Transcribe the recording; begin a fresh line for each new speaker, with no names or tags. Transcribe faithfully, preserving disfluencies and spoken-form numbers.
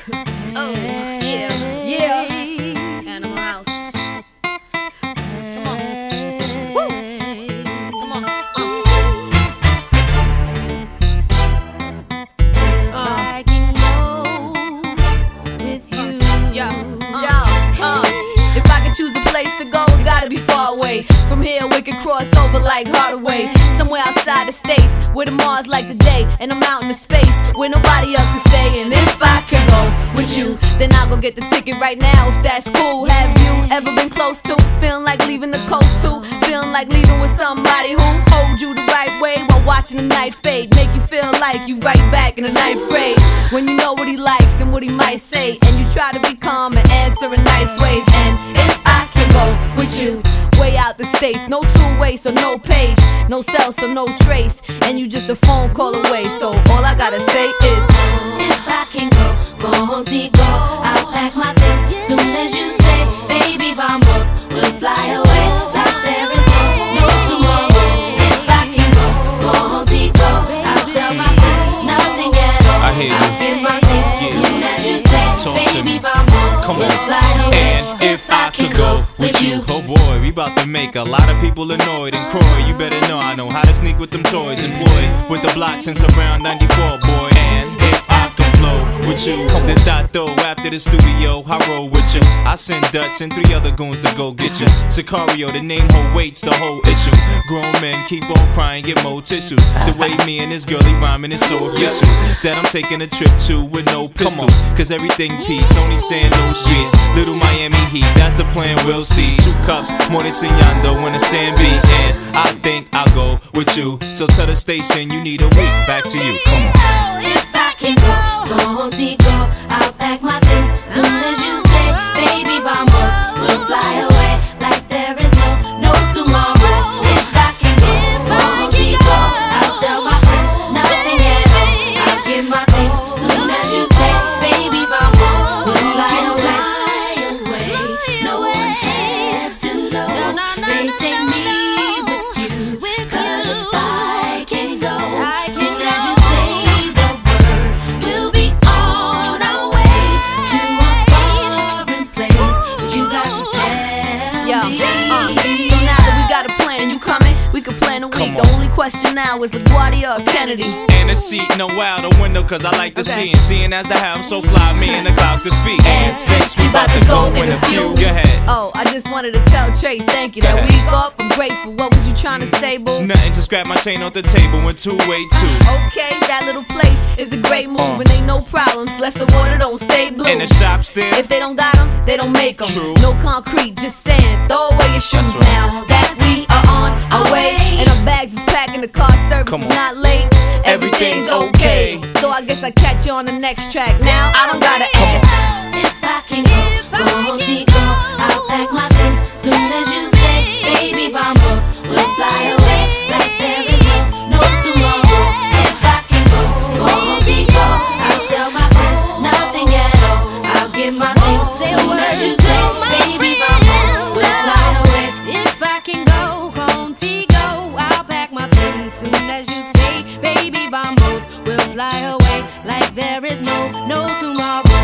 Oh, yeah, yeah. Animal House. Come on. Woo. Come on. Uh. I can go with you. Yo, uh, uh. If I could choose a place to go, it gotta be far away. From here, we could cross over like Hardaway. Somewhere outside the states, where the Mars like the day, and I'm out in the space where nobody else can stay. And if I could go with you, then I'll go get the ticket right now, if that's cool. Have you ever been close to feeling like leaving the coast too? Feeling like leaving with somebody who hold you the right way while watching the night fade, make you feel like you right back in the ninth grade, when you know what he likes and what he might say, and you try to be calm and answer in nice ways. And if I can go with you, way out the states, no two-way, so no page, no cell, so no trace, and you just a phone call away. So all I gotta say is,
if I can go, go contigo, I'll pack my things soon as you say, baby, vamos, we'll fly away like there is no, no tomorrow. If I can go, go contigo, I'll tell my friends nothing at all.
I hear you.
I'll get my things
Yeah.
soon as you say,
Talk to
baby,
me.
vamos,
Come
we'll
on.
fly away.
And if I could go with you, oh boy, we about to make a lot of people annoyed. And Croy, you better know I know how to sneak with them toys. Employed with the block since around ninety-four, boy. And if I could flow with you, then I throw after the studio, I roll with you. I send Dutch and three other goons to go get you. Sicario, the name hold weights, the whole issue. Grown men keep on crying, get more tissues. The way me and this girlie rhyming is so official that I'm taking a trip to with no pistols. Cause everything peace, only saying those streets. Little Miami Heat, that's the plan, we'll see. Two cups, more than enseñando when the sand beats ends. I think I'll go with you. So tell the station you need a week. Back to you, come on.
If I can go, go contigo, I'll pack my things soon as you say, baby, vamos, we'll fly away like there is no, no tomorrow. If I can go, go contigo, I'll tell my friends nothing at all. I'll get my things soon as you say, baby, vamos, we'll fly away. No one has to know. They take me with you, 'cause if I can go, soon as you say the word, we'll be on our way to a foreign place. But you got to tell
yo,
me.
uh, so now that we got a plan, you coming? We can plan a week.
Come
The
on.
only question now is LaGuardia or Kennedy.
And a seat, no out the window, cause I like to
Okay.
see. And seeing as the how I'm so fly, me and the clouds can speak. And since we about to go in a few, go ahead.
Oh, I just wanted to tell Trace, thank you. That
Go ahead.
week off, I'm grateful. What was you trying to say, boo?
Nothing to scrap my chain off the table in two-way two.
Okay, that little place is a great move,
Uh.
and ain't no problems, less the water don't stay blue.
In the shop still.
If they don't got them, they don't make them.
True.
No concrete, just sand. Throw away your shoes
That's right.
now that we are on our way. And our bags is packing, the car service
Come
is
on.
not late.
Everything's okay.
So I guess I catch you on the next track. Now I don't gotta ask.
If I can go, go contigo, I'll pack my things soon as you say, baby, vamos, we'll fly away like there is no, no tomorrow. If I can go, go contigo, I'll tell my friends nothing at all. I'll get my things soon as you say, baby, vamos, we'll fly away.
If I can go contigo, I'll pack my things soon as you say, baby, vamos, we'll fly away like there is no, no tomorrow.